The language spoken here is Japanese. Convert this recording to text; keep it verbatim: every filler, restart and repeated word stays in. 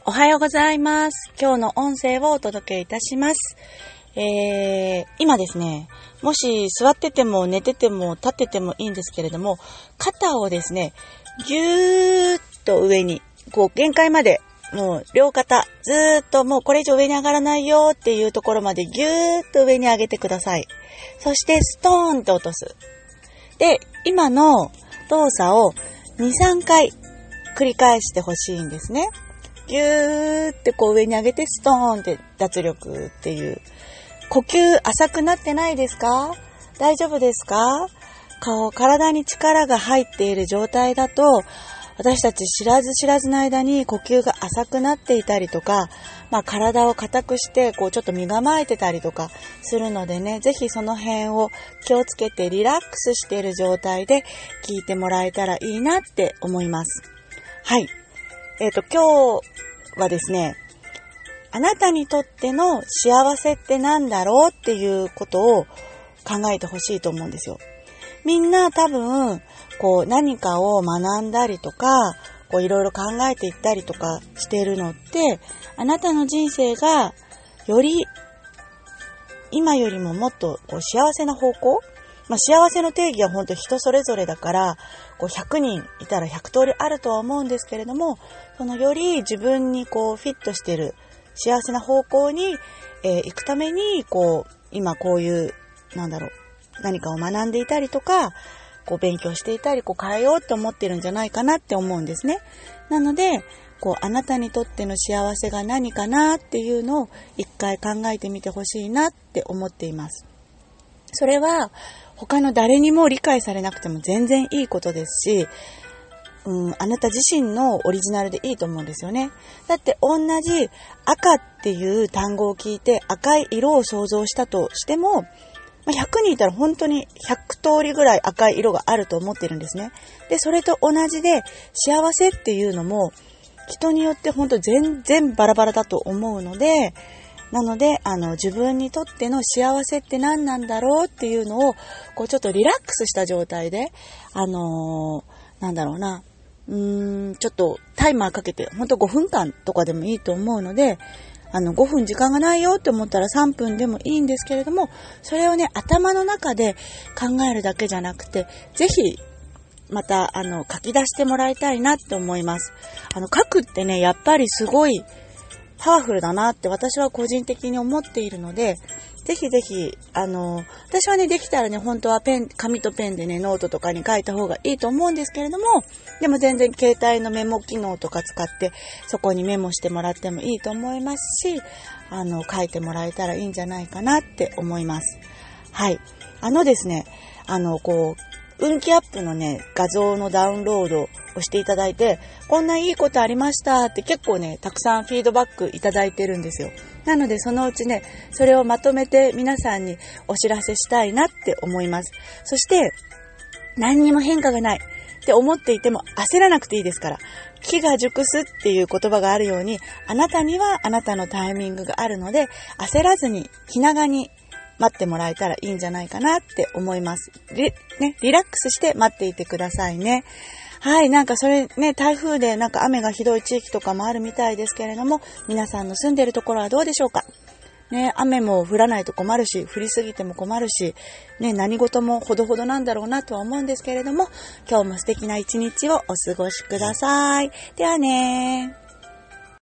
おはようございます。今日の音声をお届けいたします。えー、今ですね、もし座ってても寝てても立っててもいいんですけれども、肩をですね、ぎゅーっと上に、こう限界まで、もう両肩、ずーっともうこれ以上上に上がらないよっていうところまでぎゅーっと上に上げてください。そしてストーンと落とす。で、今の動作をに、さんかい繰り返してほしいんですね。ぎゅーってこう上に上げてストーンって脱力っていう。呼吸浅くなってないですか？大丈夫ですか？顔、体に力が入っている状態だと、私たち知らず知らずの間に呼吸が浅くなっていたりとか、まあ体を硬くしてこうちょっと身構えてたりとかするのでね、ぜひその辺を気をつけてリラックスしている状態で聞いてもらえたらいいなって思います。はい。えっと、今日はですね、あなたにとっての幸せってなんだろうっていうことを考えてほしいと思うんですよ。みんな多分、こう何かを学んだりとか、こういろいろ考えていったりとかしているのって、あなたの人生がより今よりももっとこう幸せな方向、まあ、幸せの定義は本当人それぞれだから、こうひゃくにんいたらひゃく通りあるとは思うんですけれども、そのより自分にこうフィットしている幸せな方向に、えー、行くために、こう今こういうなんだろう何かを学んでいたりとか、こう勉強していたり、こう変えようって思ってるんじゃないかなって思うんですね。なので、こうあなたにとっての幸せが何かなっていうのを一回考えてみてほしいなって思っています。それは他の誰にも理解されなくても全然いいことですし、うん、あなた自身のオリジナルでいいと思うんですよね。だって同じ赤っていう単語を聞いて赤い色を想像したとしても、ひゃくにんいたら本当にひゃく通りぐらい赤い色があると思ってるんですね。で、それと同じで幸せっていうのも人によって本当全然バラバラだと思うので、なので、あの、自分にとっての幸せって何なんだろうっていうのを、こうちょっとリラックスした状態で、あのー、なんだろうな、うーん、ちょっとタイマーかけて、ほんとごふんかんとかでもいいと思うので、あの、ごふん時間がないよって思ったらさんぷんでもいいんですけれども、それをね、頭の中で考えるだけじゃなくて、ぜひ、また、あの、書き出してもらいたいなって思います。あの、書くってね、やっぱりすごい、パワフルだなって私は個人的に思っているので、ぜひぜひ、あの、私はね、できたらね、本当はペン、紙とペンでね、ノートとかに書いた方がいいと思うんですけれども、でも全然携帯のメモ機能とか使って、そこにメモしてもらってもいいと思いますし、あの、書いてもらえたらいいんじゃないかなって思います。はい。あのですね、あの、こう、運気アップのね、画像のダウンロードをしていただいて、こんないいことありましたって結構ね、たくさんフィードバックいただいてるんですよ。なのでそのうちね、それをまとめて皆さんにお知らせしたいなって思います。そして、何にも変化がないって思っていても焦らなくていいですから。木が熟すっていう言葉があるように、あなたにはあなたのタイミングがあるので、焦らずに気長に待ってもらえたらいいんじゃないかなって思います。リ、ね、リラックスして待っていてくださいね。はい、なんかそれね、台風でなんか雨がひどい地域とかもあるみたいですけれども、皆さんの住んでいるところはどうでしょうか？ね、雨も降らないと困るし、降りすぎても困るし、ね、何事もほどほどなんだろうなとは思うんですけれども、今日も素敵な一日をお過ごしください。ではね。